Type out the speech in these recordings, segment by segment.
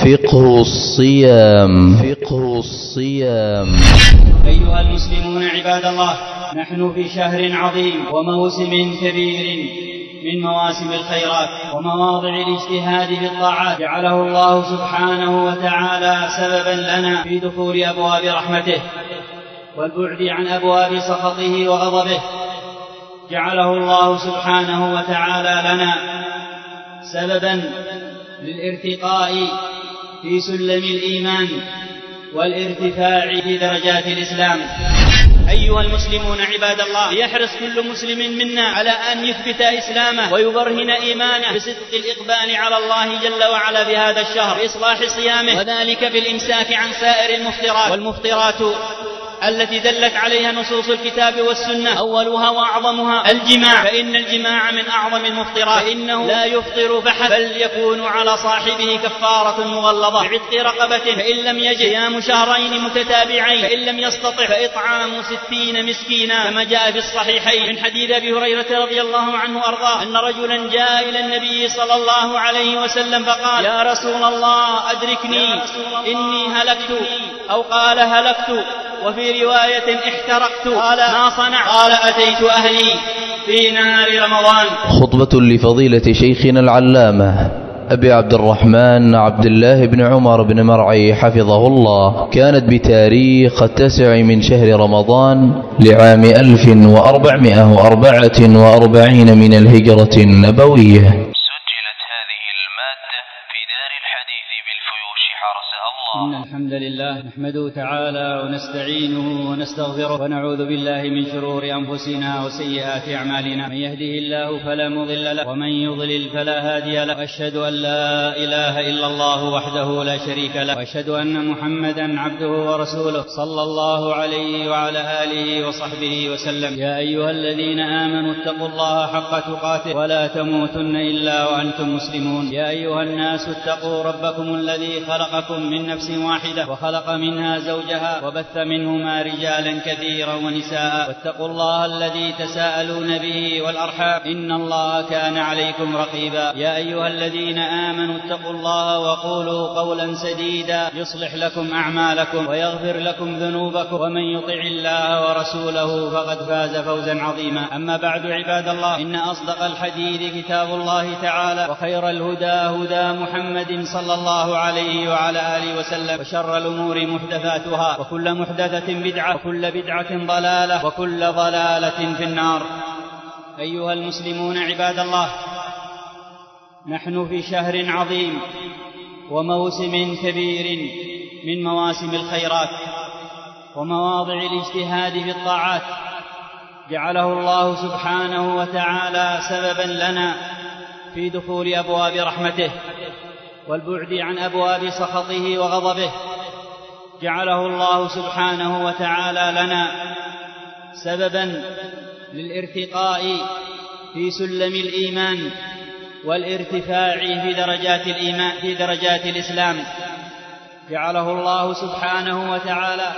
فقه الصيام. فقه الصيام. أيها المسلمون عباد الله، نحن في شهر عظيم وموسم كبير من مواسم الخيرات ومواضع الاجتهاد في الطاعات، جعله الله سبحانه وتعالى سببا لنا في دخول أبواب رحمته والبعد عن أبواب سخطه وغضبه. جعله الله سبحانه وتعالى لنا سببا للارتقاء في سلم الإيمان والارتفاع في درجات الإسلام. أيها المسلمون عباد الله، ليحرص كل مسلم منا على أن يثبت إسلامه ويبرهن إيمانه بصدق الإقبال على الله جل وعلا في هذا الشهر بإصلاح صيامه، وذلك بالإمساك عن سائر المفطرات. والمفطرات التي دلت عليها نصوص الكتاب والسنة أولها وأعظمها الجماع، فإن الجماع من أعظم المفطرات، فإنه لا يفطر فحسب بل يكون على صاحبه كفارة مغلظة بعتق رقبة، فإن لم يجد صيام شهرين متتابعين، فإن لم يستطع فإطعام 60 مسكينا، كما جاء في الصحيحين من حديث أبي هريرة رضي الله عنه وأرضاه أن رجلا جاء إلى النبي صلى الله عليه وسلم فقال: يا رسول الله أدركني إني هلكت، أو قال هلكت، وفي رواية احترقت. قال: ما صنع؟ قال: أتيت أهلي في نهار رمضان. خطبة لفضيلة شيخنا العلامة أبي عبد الرحمن عبد الله بن عمر بن مرعي حفظه الله، كانت بتاريخ 9 من شهر رمضان لعام 1444 من الهجرة النبوية. إن الحمد لله نحمده تعالى ونستعينه ونستغفره ونعوذ بالله من شرور أنفسنا وسيئات أعمالنا، من يهده الله فلا مضل له ومن يضلل فلا هادي له، وأشهد أن لا إله إلا الله وحده لا شريك له، وأشهد أن محمدا عبده ورسوله صلى الله عليه وعلى آله وصحبه وسلم. يا أيها الذين آمنوا اتقوا الله حق تقاته ولا تموتن إلا وأنتم مسلمون. يا أيها الناس اتقوا ربكم الذي خلقكم من نفس واحدة وخلق منها زوجها وبث منهما رجالا كثيرا ونساء، واتقوا الله الذي تساءلون به والأرحام إن الله كان عليكم رقيبا. يا أيها الذين آمنوا اتقوا الله وقولوا قولا سديدا يصلح لكم أعمالكم ويغفر لكم ذنوبكم، ومن يطع الله ورسوله فقد فاز فوزا عظيما. أما بعد عباد الله، إن أصدق الحديث كتاب الله تعالى، وخير الهدى هدى محمد صلى الله عليه وعلى آله وسلم، وشر الأمور محدثاتها، وكل محدثة بدعة، وكل بدعة ضلالة، وكل ضلالة في النار. أيها المسلمون عباد الله، نحن في شهر عظيم وموسم كبير من مواسم الخيرات ومواضع الاجتهاد في الطاعات، جعله الله سبحانه وتعالى سببا لنا في دخول أبواب رحمته والبعد عن أبواب سخطه وغضبه. جعله الله سبحانه وتعالى لنا سببا للارتقاء في سلم الإيمان والارتفاع في درجات الإسلام. جعله الله سبحانه وتعالى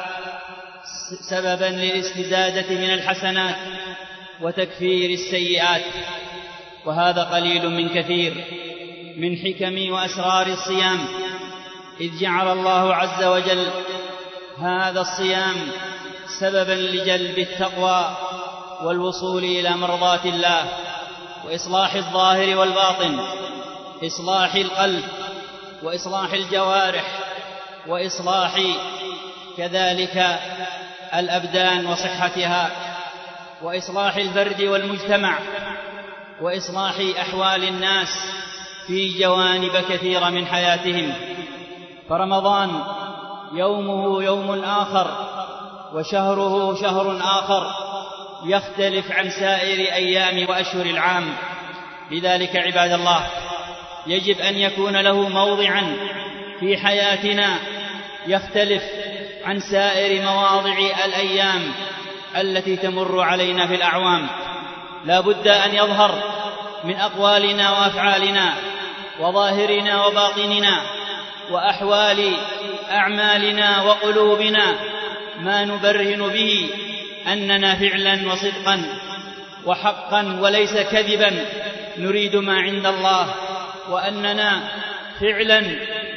سببا للاستزادة من الحسنات وتكفير السيئات، وهذا قليل من كثير من حكم وأسرار الصيام، إذ جعل الله عز وجل هذا الصيام سببا لجلب التقوى والوصول إلى مرضات الله وإصلاح الظاهر والباطن، إصلاح القلب وإصلاح الجوارح وإصلاح كذلك الأبدان وصحتها، وإصلاح الفرد والمجتمع، وإصلاح أحوال الناس في جوانب كثيرة من حياتهم. فرمضان يومه يوم آخر وشهره شهر آخر يختلف عن سائر أيام وأشهر العام. لذلك عباد الله يجب أن يكون له موضعا في حياتنا يختلف عن سائر مواضع الأيام التي تمر علينا في الأعوام. لا بد أن يظهر من أقوالنا وأفعالنا وظاهرنا وباطننا وأحوال أعمالنا وقلوبنا ما نبرهن به أننا فعلا وصدقا وحقا وليس كذبا نريد ما عند الله، وأننا فعلا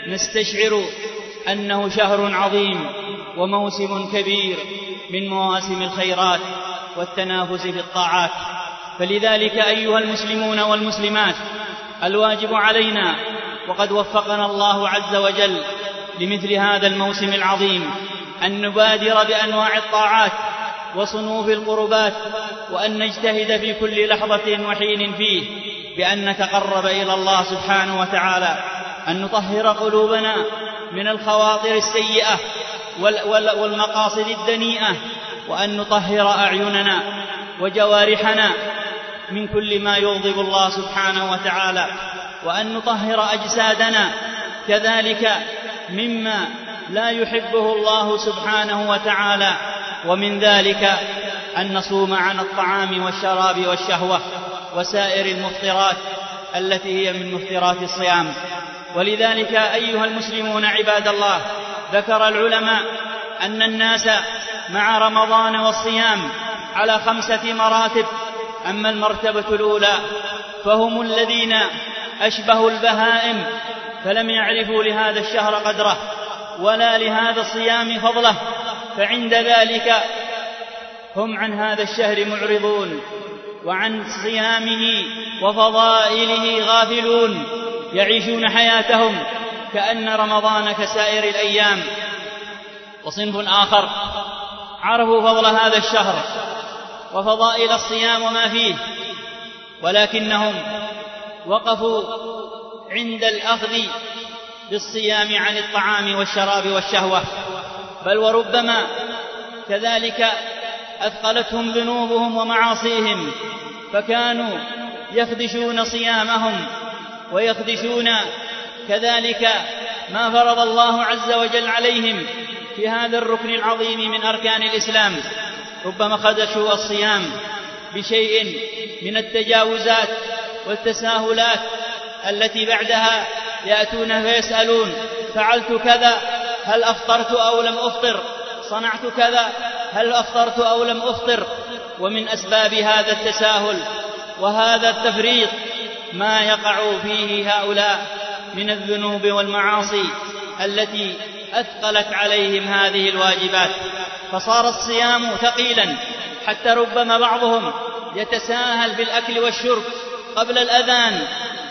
نستشعر أنه شهر عظيم وموسم كبير من مواسم الخيرات والتنافس في الطاعات. فلذلك أيها المسلمون والمسلمات، الواجب علينا، وقد وفقنا الله عز وجل لمثل هذا الموسم العظيم، أن نبادر بأنواع الطاعات وصنوف القربات، وأن نجتهد في كل لحظة وحين فيه بأن نتقرب إلى الله سبحانه وتعالى، أن نطهر قلوبنا من الخواطر السيئة والمقاصد الدنيئة، وأن نطهر أعيننا وجوارحنا من كل ما يغضب الله سبحانه وتعالى، وأن نطهر أجسادنا كذلك مما لا يحبه الله سبحانه وتعالى، ومن ذلك أن نصوم عن الطعام والشراب والشهوة وسائر المفطرات التي هي من مفطرات الصيام. ولذلك أيها المسلمون عباد الله، ذكر العلماء أن الناس مع رمضان والصيام على 5 مراتب. أما المرتبة الأولى فهم الذين أشبهوا البهائم، فلم يعرفوا لهذا الشهر قدره ولا لهذا الصيام فضله، فعند ذلك هم عن هذا الشهر معرضون، وعن صيامه وفضائله غافلون، يعيشون حياتهم كأن رمضان كسائر الأيام. وصنف آخر عرفوا فضل هذا الشهر وفضائل الصيام وما فيه، ولكنهم وقفوا عند الأخذ بالصيام عن الطعام والشراب والشهوة، بل وربما كذلك أثقلتهم ذنوبهم ومعاصيهم، فكانوا يخدشون صيامهم ويخدشون كذلك ما فرض الله عز وجل عليهم في هذا الركن العظيم من أركان الإسلام. ربما خدشوا الصيام بشيء من التجاوزات والتساهلات التي بعدها يأتون فيسألون: فعلت كذا هل أفطرت أو لم أفطر؟ صنعت كذا هل أفطرت أو لم أفطر؟ ومن أسباب هذا التساهل وهذا التفريط ما يقع فيه هؤلاء من الذنوب والمعاصي التي أثقلت عليهم هذه الواجبات، فصار الصيام ثقيلا، حتى ربما بعضهم يتساهل بالأكل والشرب قبل الأذان،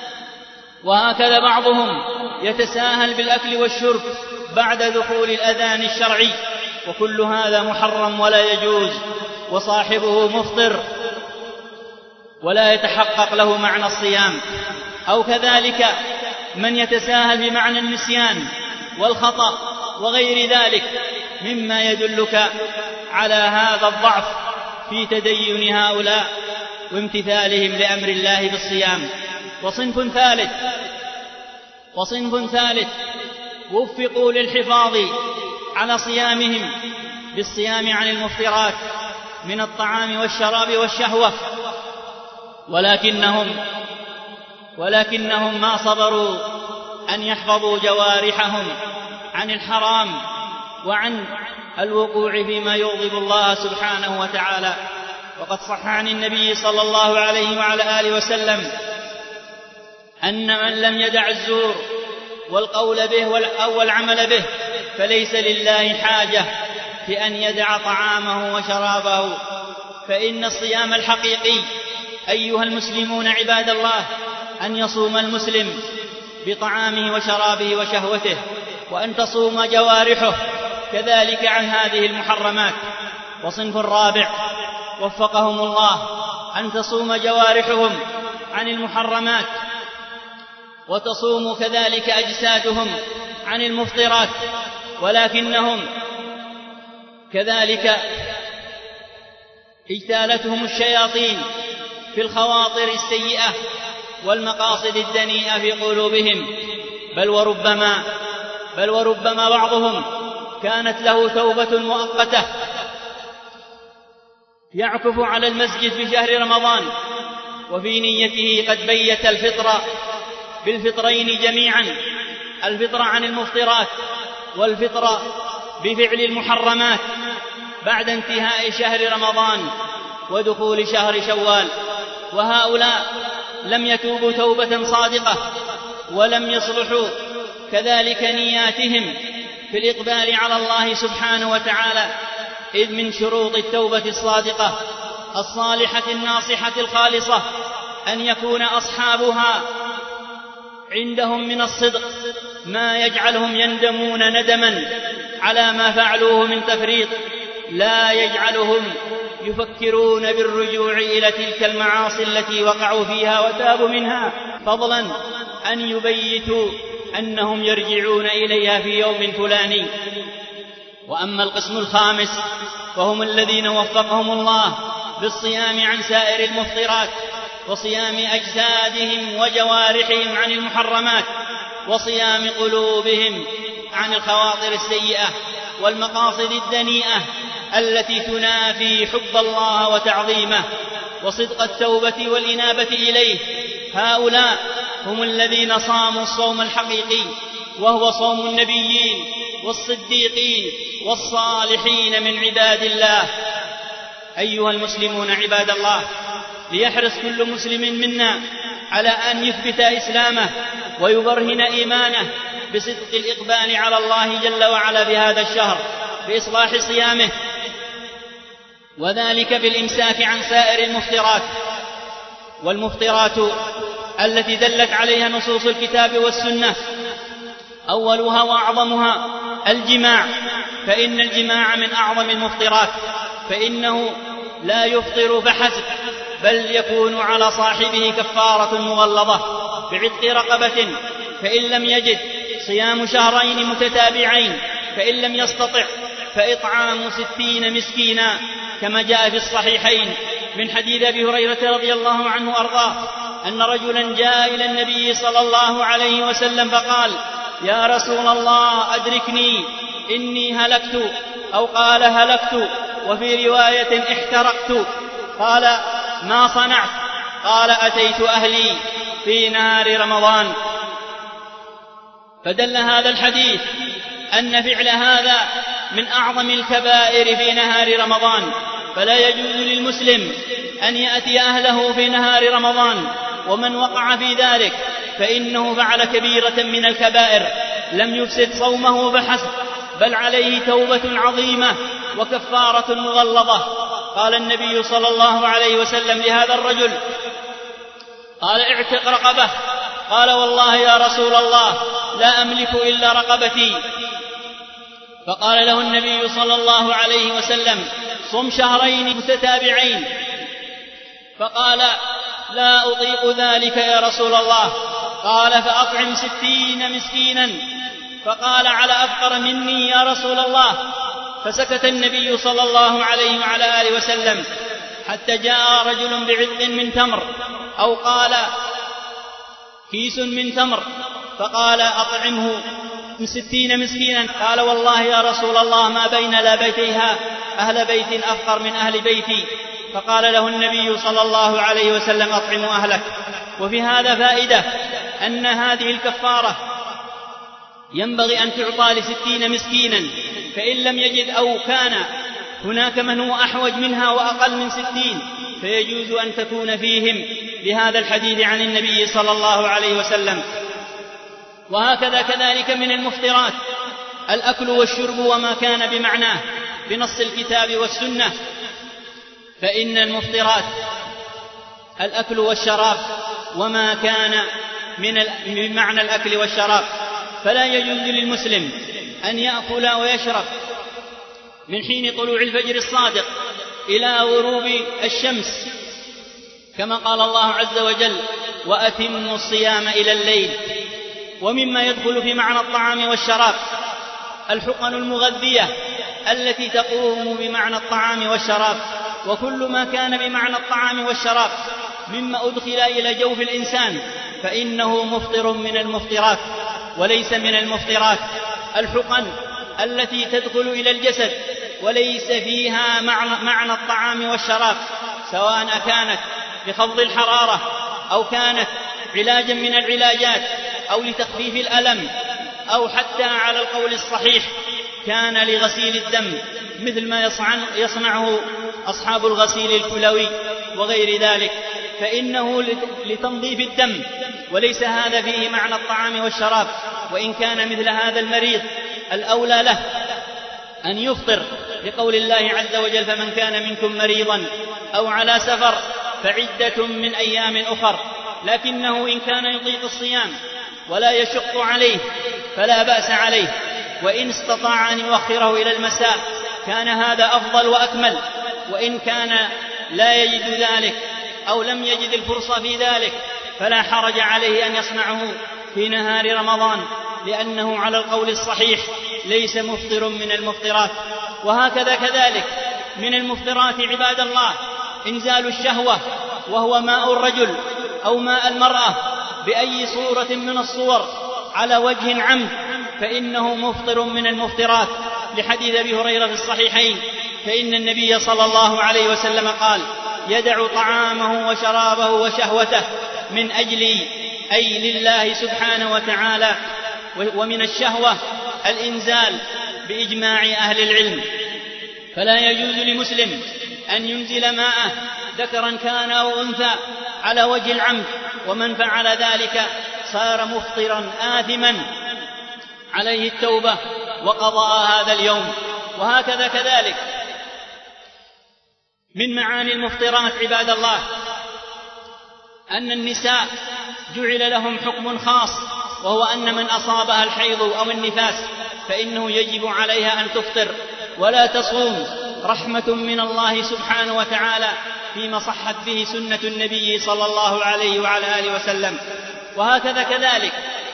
وهكذا بعضهم يتساهل بالأكل والشرب بعد دخول الأذان الشرعي، وكل هذا محرم ولا يجوز، وصاحبه مفطر ولا يتحقق له معنى الصيام. أو كذلك من يتساهل بمعنى النسيان والخطأ وغير ذلك مما يدلك على هذا الضعف في تدين هؤلاء وامتثالهم لأمر الله بالصيام. وصنف ثالث وفقوا للحفاظ على صيامهم بالصيام عن المفطرات من الطعام والشراب والشهوة، ولكنهم ما صبروا أن يحفظوا جوارحهم عن الحرام وعن الوقوع فيما يغضب الله سبحانه وتعالى. وقد صح عن النبي صلى الله عليه وعلى آله وسلم أن من لم يدع الزور والقول به أو العمل به فليس لله حاجة في أن يدع طعامه وشرابه. فإن الصيام الحقيقي أيها المسلمون عباد الله أن يصوم المسلم بطعامه وشرابه وشهوته، وأن تصوم جوارحه كذلك عن هذه المحرمات. وصنف الرابع وفقهم الله أن تصوم جوارحهم عن المحرمات، وتصوم كذلك أجسادهم عن المفطرات، ولكنهم كذلك اجتالتهم الشياطين في الخواطر السيئة والمقاصد الدنيئة في قلوبهم، بل وربما بعضهم كانت له توبة مؤقتة يعكف على المسجد في شهر رمضان وفي نيته قد بيت الفطر بالفطرين جميعا، الفطر عن المفطرات والفطر بفعل المحرمات بعد انتهاء شهر رمضان ودخول شهر شوال. وهؤلاء لم يتوبوا توبة صادقة ولم يصلحوا كذلك نياتهم في الإقبال على الله سبحانه وتعالى، إذ من شروط التوبة الصادقة الصالحة الناصحة الخالصة أن يكون أصحابها عندهم من الصدق ما يجعلهم يندمون ندما على ما فعلوه من تفريط، لا يجعلهم يفكرون بالرجوع إلى تلك المعاصي التي وقعوا فيها وتابوا منها، فضلا أن يبيتوا أنهم يرجعون إليها في يوم فلاني. وأما القسم الخامس وهم الذين وفقهم الله بالصيام عن سائر المفطرات، وصيام أجسادهم وجوارحهم عن المحرمات، وصيام قلوبهم عن الخواطر السيئة والمقاصد الدنيئة التي تنافي حب الله وتعظيمه وصدق التوبة والإنابة إليه، هؤلاء هم الذين صاموا الصوم الحقيقي، وهو صوم النبيين والصديقين والصالحين من عباد الله. أيها المسلمون عباد الله، ليحرص كل مسلم منا على أن يثبت إسلامه ويبرهن إيمانه بصدق الإقبال على الله جل وعلا بهذا الشهر بإصلاح صيامه، وذلك بالإمساك عن سائر المفطرات. والمفطرات التي دلت عليها نصوص الكتاب والسنة أولها وأعظمها الجماع، فإن الجماع من أعظم المفطرات، فإنه لا يفطر فحسب، بل يكون على صاحبه كفارة مغلظة بعتق رقبة، فإن لم يجد صيام شهرين متتابعين، فإن لم يستطع فإطعام 60 مسكينا، كما جاء في الصحيحين من حديث أبي هريرة رضي الله عنه وأرضاه أن رجلا جاء إلى النبي صلى الله عليه وسلم فقال: يا رسول الله أدركني إني هلكت، أو قال هلكت، وفي رواية احترقت. قال: ما صنعت؟ قال: أتيت أهلي في نهار رمضان. فدل هذا الحديث أن فعل هذا من أعظم الكبائر في نهار رمضان، فلا يجوز للمسلم أن يأتي أهله في نهار رمضان، ومن وقع في ذلك فإنه فعل كبيرة من الكبائر، لم يفسد صومه فحسب، بل عليه توبة عظيمة وكفارة مغلظة. قال النبي صلى الله عليه وسلم لهذا الرجل: قال: اعتق رقبة. قال: والله يا رسول الله لا أملك إلا رقبتي. فقال له النبي صلى الله عليه وسلم: صم شهرين متتابعين. فقال: لا أطيق ذلك يا رسول الله. قال: فأطعم 60 مسكينا. فقال: على أفقر مني يا رسول الله. فسكت النبي صلى الله عليه وعلى آله وسلم حتى جاء رجل بعذق من تمر، أو قال كيس من تمر، فقال: أطعمه 60 مسكينا. قال: والله يا رسول الله ما بين لابتيها أهل بيت أفقر من أهل بيتي. فقال له النبي صلى الله عليه وسلم: أطعم أهلك. وفي هذا فائدة أن هذه الكفارة ينبغي أن تعطى ل60 مسكينا، فإن لم يجد أو كان هناك من هو أحوج منها وأقل من 60 فيجوز أن تكون فيهم بهذا الحديث عن النبي صلى الله عليه وسلم. وهكذا كذلك من المفطرات الأكل والشرب وما كان بمعناه بنص الكتاب والسنة، فإن المفطرات الأكل والشراب وما كان من معنى الأكل والشراب، فلا يجوز للمسلم أن يأكل ويشرب من حين طلوع الفجر الصادق إلى غروب الشمس، كما قال الله عز وجل: وأتموا الصيام إلى الليل. ومما يدخل في معنى الطعام والشراب الحقن المغذية التي تقوم بمعنى الطعام والشراب، وكل ما كان بمعنى الطعام والشراب مما أدخل إلى جوف الإنسان فإنه مفطر من المفطرات. وليس من المفطرات الحقن التي تدخل إلى الجسد وليس فيها معنى الطعام والشراب، سواء كانت لخفض الحرارة أو كانت علاجا من العلاجات أو لتخفيف الألم، أو حتى على القول الصحيح كان لغسيل الدم، مثل ما يصنعه أصحاب الغسيل الكلوي وغير ذلك، فإنه لتنظيف الدم، وليس هذا فيه معنى الطعام والشراب. وإن كان مثل هذا المريض الأولى له أن يفطر، لقول الله عز وجل: فمن كان منكم مريضا أو على سفر فعدة من أيام أخر. لكنه إن كان يطيق الصيام ولا يشق عليه فلا بأس عليه، وإن استطاع أن يؤخره إلى المساء كان هذا أفضل وأكمل. وإن كان لا يجد ذلك أو لم يجد الفرصة في ذلك فلا حرج عليه أن يصنعه في نهار رمضان، لأنه على القول الصحيح ليس مفطر من المفطرات. وهكذا كذلك من المفطرات عباد الله إنزال الشهوة، وهو ماء الرجل أو ماء المرأة بأي صورة من الصور على وجه عمد، فإنه مفطر من المفطرات، لحديث أبي هريرة في الصحيحين: فإن النبي صلى الله عليه وسلم قال: يدع طعامه وشرابه وشهوته من أجلي، أي لله سبحانه وتعالى. ومن الشهوة الإنزال بإجماع أهل العلم، فلا يجوز لمسلم أن ينزل ماءه ذكرا كان أو أنثى على وجه العمد، ومن فعل ذلك صار مفطرا آثما، عليه التوبة وقضاء هذا اليوم. وهكذا كذلك من معاني المفطرات عباد الله أن النساء جعل لهم حكم خاص، وهو أن من أصابها الحيض أو النفاس فإنه يجب عليها أن تفطر ولا تصوم، رحمة من الله سبحانه وتعالى فيما صحت به سنة النبي صلى الله عليه وعلى آله وسلم. وهكذا كذلك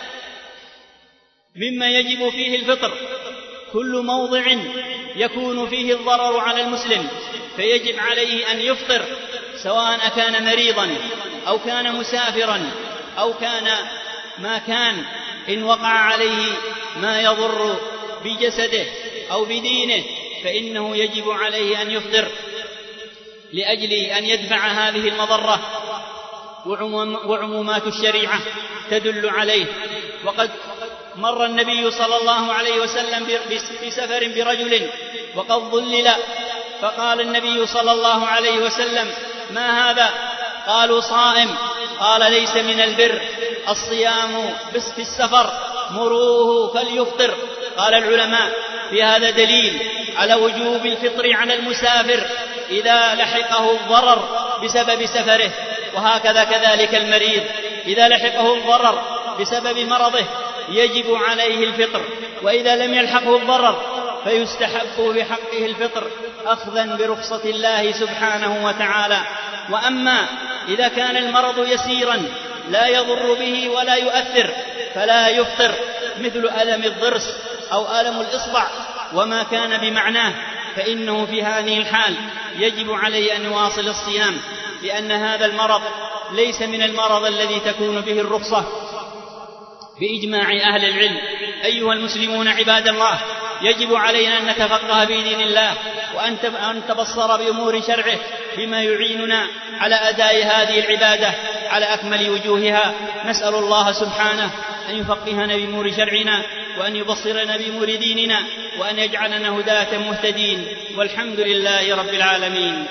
مما يجب فيه الفطر كل موضع يكون فيه الضرر على المسلم فيجب عليه أن يفطر، سواء كان مريضا أو كان مسافرا أو كان ما كان، إن وقع عليه ما يضر بجسده أو بدينه فإنه يجب عليه أن يفطر لأجل أن يدفع هذه المضرة. وعمومات الشريعة تدل عليه. وقد مر النبي صلى الله عليه وسلم بسفر برجل وقد ظلل، فقال النبي صلى الله عليه وسلم: ما هذا؟ قالوا: صائم. قال: ليس من البر الصيام بس في السفر، مروه فليفطر. قال العلماء: في هذا دليل على وجوب الفطر على المسافر إذا لحقه الضرر بسبب سفره. وهكذا كذلك المريض إذا لحقه الضرر بسبب مرضه يجب عليه الفطر، وإذا لم يلحقه الضرر فيستحب في حقه الفطر أخذا برخصة الله سبحانه وتعالى. وأما إذا كان المرض يسيرا لا يضر به ولا يؤثر فلا يفطر، مثل ألم الضرس أو ألم الإصبع وما كان بمعناه، فإنه في هذه الحال يجب عليه أن يواصل الصيام، لأن هذا المرض ليس من المرض الذي تكون به الرخصة بإجماع أهل العلم. أيها المسلمون عباد الله، يجب علينا أن نتفقه في دين الله وأن نتبصر بأمور شرعه بما يعيننا على أداء هذه العبادة على أكمل وجوهها. نسأل الله سبحانه أن يفقهنا بأمور شرعنا وأن يبصرنا بأمور ديننا وأن يجعلنا هداة مهتدين، والحمد لله رب العالمين.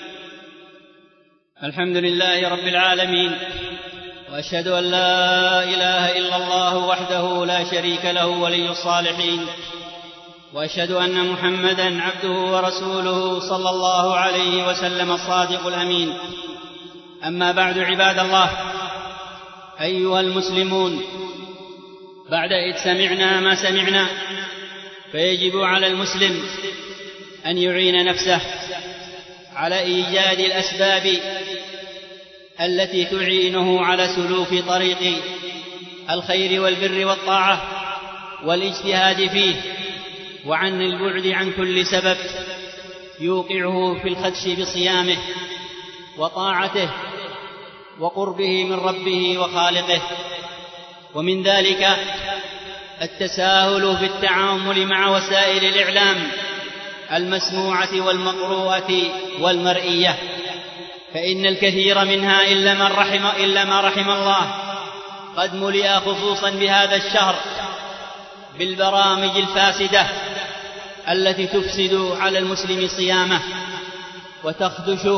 الحمد لله رب العالمين، وأشهد أن لا إله إلا الله وحده لا شريك له ولي الصالحين، وأشهد أن محمدًا عبده ورسوله صلى الله عليه وسلم الصادق الأمين. أما بعد عباد الله، أيها المسلمون، بعد إذ سمعنا ما سمعنا فيجب على المسلم أن يعين نفسه على إيجاد الأسباب التي تعينه على سلوك طريق الخير والبر والطاعة والاجتهاد فيه، وعن البعد عن كل سبب يوقعه في الخدش بصيامه وطاعته وقربه من ربه وخالقه. ومن ذلك التساهل في التعامل مع وسائل الإعلام المسموعة والمقروءة والمرئية، فإن الكثير منها إلا ما رحم الله قد ملئ خصوصا بهذا الشهر بالبرامج الفاسدة التي تفسد على المسلم صيامه وتخدش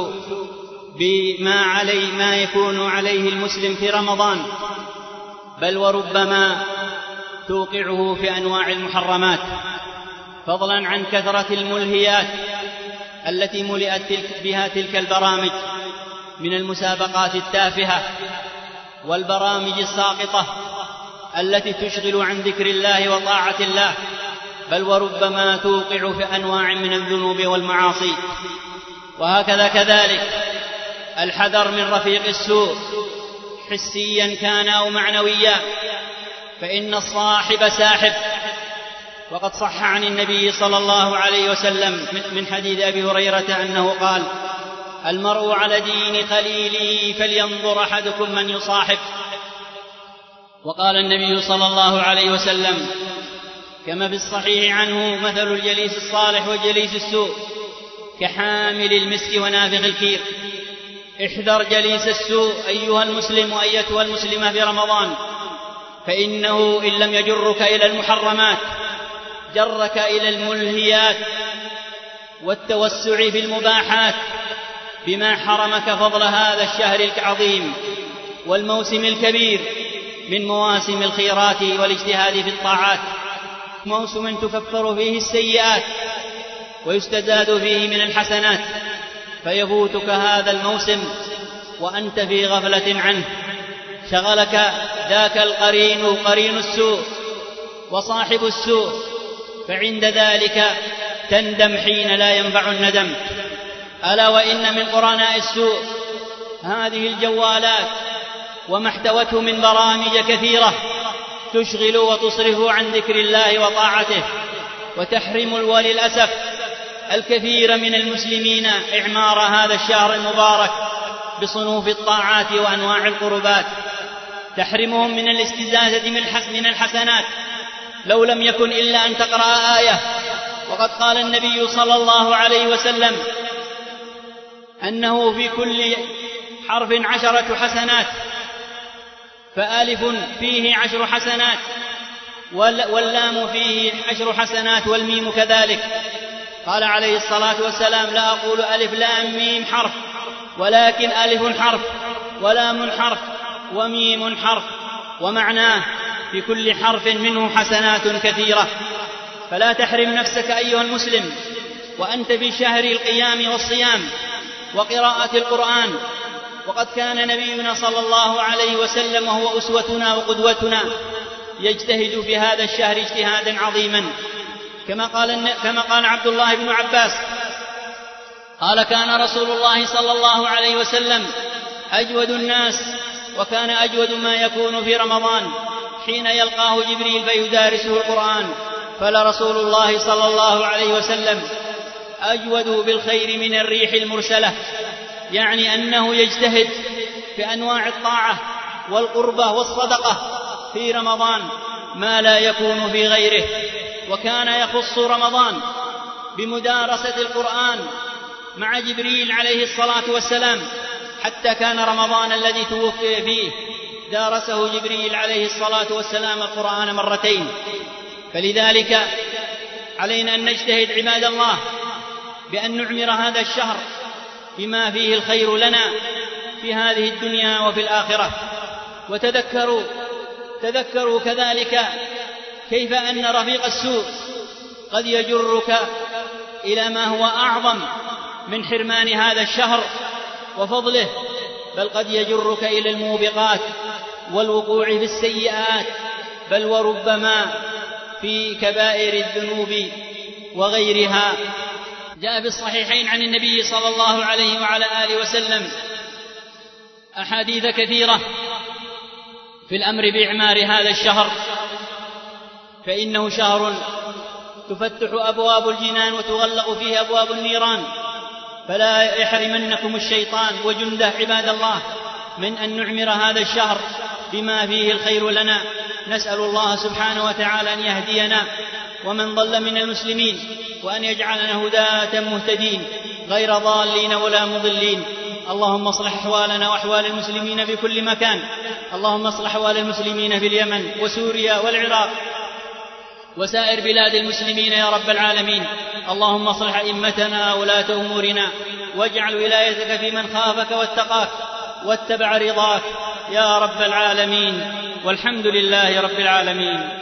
ما يكون عليه المسلم في رمضان، بل وربما توقعه في أنواع المحرمات، فضلا عن كثرة الملهيات التي ملئت بها تلك البرامج من المسابقات التافهة والبرامج الساقطة التي تشغل عن ذكر الله وطاعة الله، بل وربما توقع في أنواع من الذنوب والمعاصي. وهكذا كذلك الحذر من رفيق السوء حسيا كان أو معنويا، فإن الصاحب ساحب. وقد صح عن النبي صلى الله عليه وسلم من حديث أبي هريرة أنه قال: المرء على دين خليله فلينظر أحدكم من يصاحب. وقال النبي صلى الله عليه وسلم كما في الصحيح عنه: مثل الجليس الصالح وجليس السوء كحامل المسك ونافخ الكير. احذر جليس السوء أيها المسلم وأيتها المسلمة في رمضان، فإنه إن لم يجرك إلى المحرمات جرك إلى الملهيات والتوسع في المباحات، بما حرمك فضل هذا الشهر العظيم والموسم الكبير من مواسم الخيرات والاجتهاد في الطاعات، موسم تكفر فيه السيئات ويستزاد فيه من الحسنات، فيفوتك هذا الموسم وأنت في غفلة عنه. شغلك ذاك قرين السوء وصاحب السوء، فعند ذلك تندم حين لا ينفع الندم. ألا وإن من قرناء السوء هذه الجوالات وما احتوته من برامج كثيرة تشغل وتصرف عن ذكر الله وطاعته، وتحرم وللأسف الكثير من المسلمين إعمار هذا الشهر المبارك بصنوف الطاعات وأنواع القربات، تحرمهم من الاستزادة من الحسنات لو لم يكن إلا أن تقرأ آية. وقد قال النبي صلى الله عليه وسلم أنه في كل حرف 10 حسنات، فآلف فيه 10 حسنات، واللام فيه 10 حسنات، والميم كذلك. قال عليه الصلاة والسلام: لا أقول ألف لام ميم حرف، ولكن ألف حرف ولام حرف وميم حرف، ومعناه في كل حرف منه حسنات كثيرة. فلا تحرم نفسك أيها المسلم وأنت في شهر القيام والصيام وقراءة القرآن. وقد كان نبينا صلى الله عليه وسلم وهو أسوتنا وقدوتنا يجتهد في هذا الشهر اجتهادا عظيما، كما قال عبد الله بن عباس قال: كان رسول الله صلى الله عليه وسلم أجود الناس، وكان أجود ما يكون في رمضان حين يلقاه جبريل فيدارسه القرآن. فلرسول الله صلى الله عليه وسلم أجود بالخير من الريح المرسلة، يعني أنه يجتهد في أنواع الطاعة والقربة والصدقة في رمضان ما لا يكون في غيره. وكان يخص رمضان بمدارسة القرآن مع جبريل عليه الصلاة والسلام، حتى كان رمضان الذي توفي فيه دارسه جبريل عليه الصلاة والسلام القرآن 2 مرات. فلذلك علينا أن نجتهد عباد الله بأن نعمر هذا الشهر بما فيه الخير لنا في هذه الدنيا وفي الآخرة. وتذكروا كذلك كيف أن رفيق السوء قد يجرك إلى ما هو أعظم من حرمان هذا الشهر وفضله، بل قد يجرك إلى الموبقات والوقوع في السيئات، بل وربما في كبائر الذنوب وغيرها. جاء في الصحيحين عن النبي صلى الله عليه وعلى آله وسلم أحاديث كثيرة في الأمر بإعمار هذا الشهر، فإنه شهر تفتح أبواب الجنان وتغلق فيه أبواب النيران، فلا يحرمنكم الشيطان وجنده عباد الله من أن نعمر هذا الشهر بما فيه الخير لنا. نسأل الله سبحانه وتعالى أن يهدينا ومن ضل من المسلمين، وأن يجعلنا هداة مهتدين غير ضالين ولا مضلين. اللهم اصلح أحوالنا وأحوال المسلمين في كل مكان. اللهم اصلح أحوال المسلمين في اليمن وسوريا والعراق وسائر بلاد المسلمين يا رب العالمين. اللهم اصلح أئمتنا وولاة أمورنا، واجعل ولايتك في من خافك واتقاك واتبع رضاك يا رب العالمين، والحمد لله رب العالمين.